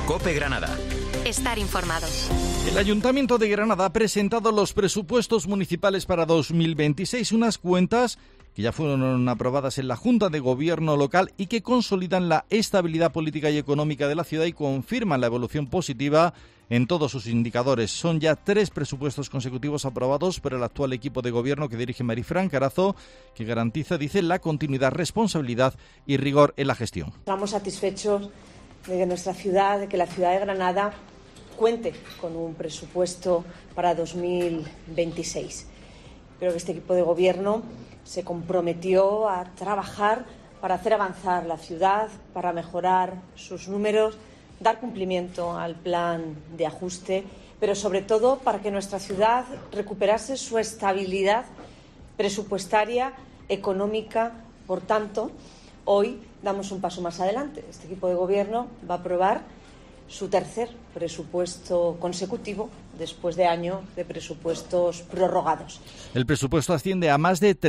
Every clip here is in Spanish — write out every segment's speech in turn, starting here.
COPE Granada. Estar informado. El Ayuntamiento de Granada ha presentado los presupuestos municipales para 2026, unas cuentas que ya fueron aprobadas en la Junta de Gobierno local y que consolidan la estabilidad política y económica de la ciudad y confirman la evolución positiva en todos sus indicadores. Son ya 3 presupuestos consecutivos aprobados por el actual equipo de gobierno que dirige Marifran Carazo, que garantiza, dice, la continuidad, responsabilidad y rigor en la gestión. Estamos satisfechos de que nuestra ciudad, de que la ciudad de Granada cuente con un presupuesto para 2026. Creo que este equipo de gobierno se comprometió a trabajar para hacer avanzar la ciudad, para mejorar sus números, dar cumplimiento al plan de ajuste, pero sobre todo para que nuestra ciudad recuperase su estabilidad presupuestaria, económica. Por tanto, hoy damos un paso más adelante. Este equipo de gobierno va a aprobar su tercer presupuesto consecutivo después de años de presupuestos prorrogados. El presupuesto asciende a más de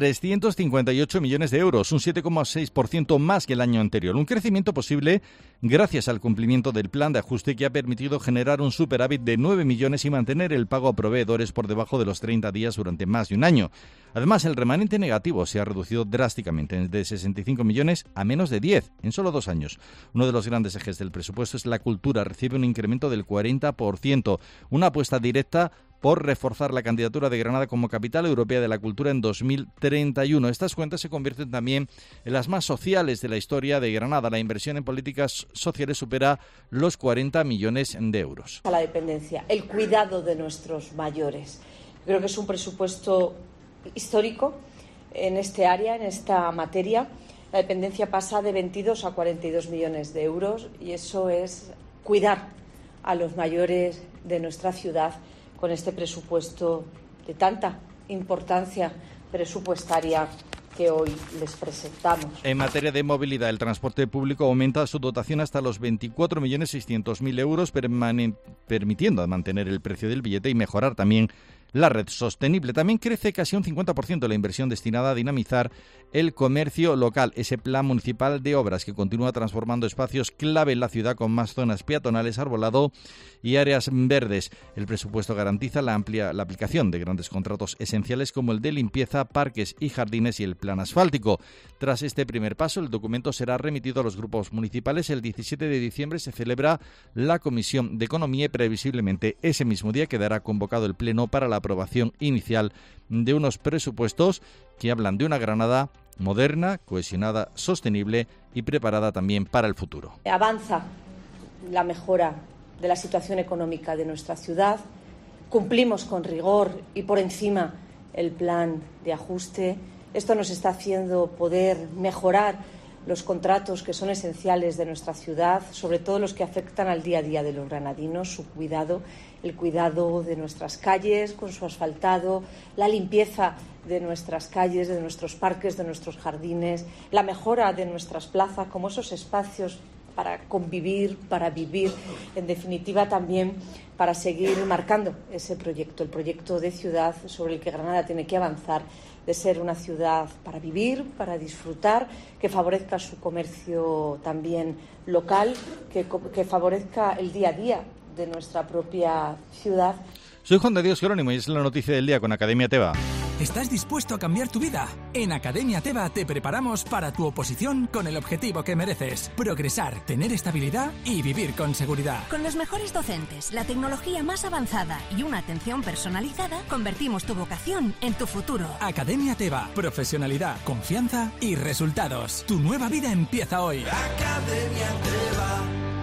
358 millones de euros, un 7,6% más que el año anterior. Un crecimiento posible gracias al cumplimiento del plan de ajuste que ha permitido generar un superávit de 9 millones y mantener el pago a proveedores por debajo de los 30 días durante más de un año. Además, el remanente negativo se ha reducido drásticamente, de 65 millones a menos de 10 en solo 2 años. Uno de los grandes ejes del presupuesto es la cultura. Recibe un incremento del 40%, una apuesta directa por reforzar la candidatura de Granada como capital europea de la cultura en 2031. Estas cuentas se convierten también en las más sociales de la historia de Granada. La inversión en políticas sociales supera los 40 millones de euros. A la dependencia, el cuidado de nuestros mayores. Creo que es un presupuesto histórico en este área, en esta materia. La dependencia pasa de 22 a 42 millones de euros y eso es cuidar a los mayores de nuestra ciudad con este presupuesto de tanta importancia presupuestaria que hoy les presentamos. En materia de movilidad, el transporte público aumenta su dotación hasta los 24.600.000 euros, permitiendo mantener el precio del billete y mejorar también la red sostenible. También crece casi un 50% la inversión destinada a dinamizar el comercio local. Ese plan municipal de obras que continúa transformando espacios clave en la ciudad con más zonas peatonales, arbolado y áreas verdes. El presupuesto garantiza la aplicación de grandes contratos esenciales como el de limpieza, parques y jardines y el plan asfáltico. Tras este primer paso, el documento será remitido a los grupos municipales. El 17 de diciembre se celebra la Comisión de Economía y previsiblemente ese mismo día quedará convocado el Pleno para la aprobación inicial de unos presupuestos que hablan de una Granada moderna, cohesionada, sostenible y preparada también para el futuro. Avanza la mejora de la situación económica de nuestra ciudad, cumplimos con rigor y por encima el plan de ajuste. Esto nos está haciendo poder mejorar los contratos que son esenciales de nuestra ciudad, sobre todo los que afectan al día a día de los granadinos, su cuidado, el cuidado de nuestras calles con su asfaltado, la limpieza de nuestras calles, de nuestros parques, de nuestros jardines, la mejora de nuestras plazas como esos espacios para convivir, para vivir, en definitiva también para seguir marcando ese proyecto, el proyecto de ciudad sobre el que Granada tiene que avanzar, de ser una ciudad para vivir, para disfrutar, que favorezca su comercio también local, que favorezca el día a día de nuestra propia ciudad. Soy Juan de Dios Jerónimo y es la noticia del día con Academia Teba. ¿Estás dispuesto a cambiar tu vida? En Academia Teba te preparamos para tu oposición con el objetivo que mereces: progresar, tener estabilidad y vivir con seguridad. Con los mejores docentes, la tecnología más avanzada y una atención personalizada, convertimos tu vocación en tu futuro. Academia Teba, profesionalidad, confianza y resultados. Tu nueva vida empieza hoy. Academia Teba.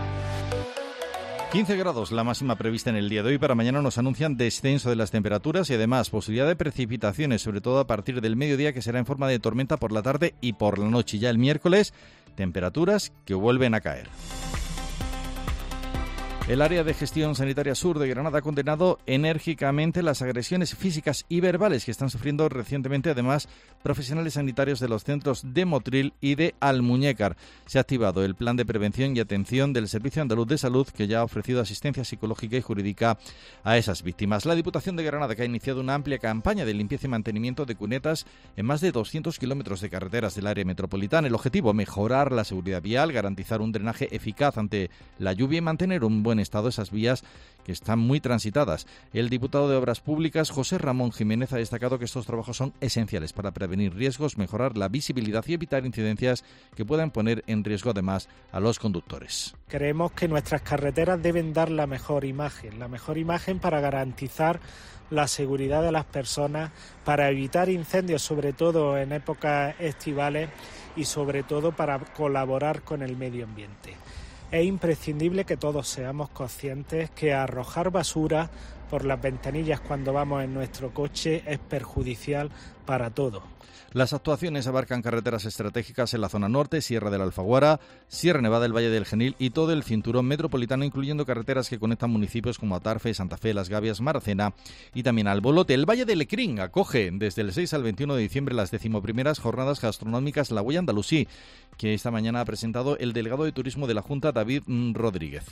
15 grados la máxima prevista en el día de hoy. Para mañana nos anuncian descenso de las temperaturas y además posibilidad de precipitaciones, sobre todo a partir del mediodía, que será en forma de tormenta por la tarde y por la noche. Ya el miércoles, temperaturas que vuelven a caer. El área de gestión sanitaria sur de Granada ha condenado enérgicamente las agresiones físicas y verbales que están sufriendo recientemente, además, profesionales sanitarios de los centros de Motril y de Almuñécar. Se ha activado el plan de prevención y atención del Servicio Andaluz de Salud, que ya ha ofrecido asistencia psicológica y jurídica a esas víctimas. La Diputación de Granada, que ha iniciado una amplia campaña de limpieza y mantenimiento de cunetas en más de 200 kilómetros de carreteras del área metropolitana. El objetivo, mejorar la seguridad vial, garantizar un drenaje eficaz ante la lluvia y mantener un buen estado esas vías que están muy transitadas. El diputado de Obras Públicas, José Ramón Jiménez, ha destacado que estos trabajos son esenciales para prevenir riesgos, mejorar la visibilidad y evitar incidencias que puedan poner en riesgo además a los conductores. Creemos que nuestras carreteras deben dar la mejor imagen para garantizar la seguridad de las personas, para evitar incendios, sobre todo en épocas estivales, y sobre todo para colaborar con el medio ambiente. Es imprescindible que todos seamos conscientes que arrojar basura por las ventanillas cuando vamos en nuestro coche es perjudicial para todos. Las actuaciones abarcan carreteras estratégicas en la zona norte, Sierra de la Alfaguara, Sierra Nevada del Valle del Genil y todo el cinturón metropolitano, incluyendo carreteras que conectan municipios como Atarfe, Santa Fe, Las Gavias, Maracena y también Albolote. El Valle de Lecrín acoge desde el 6 al 21 de diciembre las 11ª jornadas gastronómicas La Huella Andalusí, que esta mañana ha presentado el delegado de Turismo de la Junta, David Rodríguez.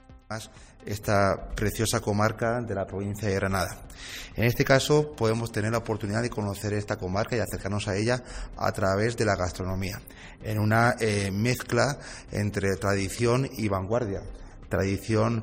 Esta preciosa comarca de la provincia de Granada. En este caso podemos tener la oportunidad de conocer esta comarca y acercarnos a ella a través de la gastronomía, en una mezcla entre tradición y vanguardia, tradición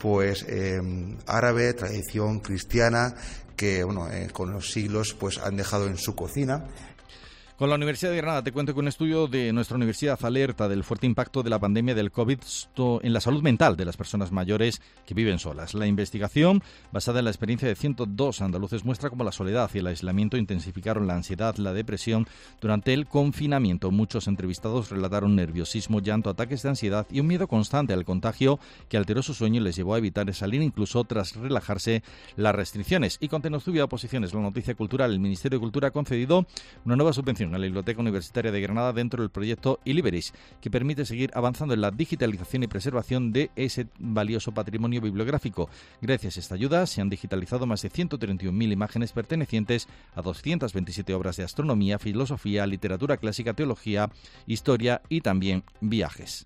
árabe, tradición cristiana, que con los siglos han dejado en su cocina. Con la Universidad de Granada te cuento que un estudio de nuestra universidad alerta del fuerte impacto de la pandemia del COVID en la salud mental de las personas mayores que viven solas. La investigación, basada en la experiencia de 102 andaluces, muestra cómo la soledad y el aislamiento intensificaron la ansiedad, la depresión durante el confinamiento. Muchos entrevistados relataron nerviosismo, llanto, ataques de ansiedad y un miedo constante al contagio que alteró su sueño y les llevó a evitar salir incluso tras relajarse las restricciones. Y con Tenostubia Oposiciones, la noticia cultural, el Ministerio de Cultura ha concedido una nueva subvención a la Biblioteca Universitaria de Granada dentro del proyecto iLiberis, que permite seguir avanzando en la digitalización y preservación de ese valioso patrimonio bibliográfico. Gracias a esta ayuda se han digitalizado más de 131.000 imágenes pertenecientes a 227 obras de astronomía, filosofía, literatura clásica, teología, historia y también viajes.